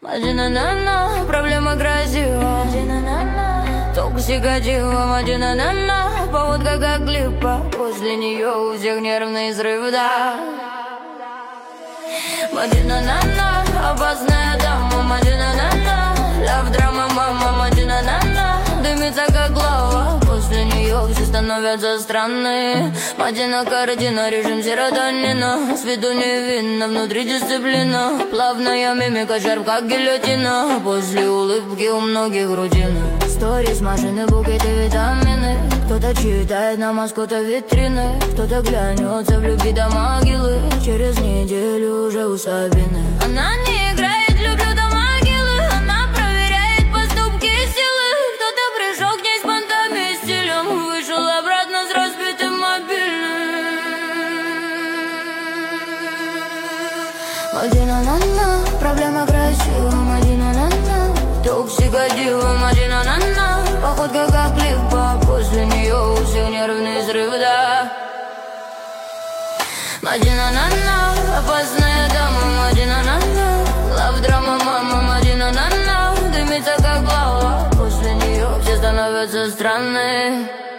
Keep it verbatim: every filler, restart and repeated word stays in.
Мадина на проблема грозила. Токсика дива, Мадина на поводка как клипа. После нее у всех нервный взрыв, да. Мадина на опасная дама. Мадина на лав драма, мама. Мадина на дымится как лава. После нее все становятся странные. Мадина картина, режим серотонина. С виду невинно, внутри дисциплина. Плавная мимика, шарп как гильотина. После улыбки у многих рутина. Сторис, машины, букеты, витамины. Кто-то читает на маскота витрины. Кто-то глянется в любви до могилы. Через неделю уже у Сабины. Она не играет, люблю до могилы. Она проверяет поступки и силы. Кто-то пришел к ней с понтами и стилем. Вышел обратно с разбитым мобильным. Мадина на проблема красива. Мадина на токсика дива. Мадина на походка как клипа. После нее у всех нервный взрыв, да. Мадина на опасная дама. Мадина на лав драма, мама. Мадина на дымится как лава. После нее все становятся странные.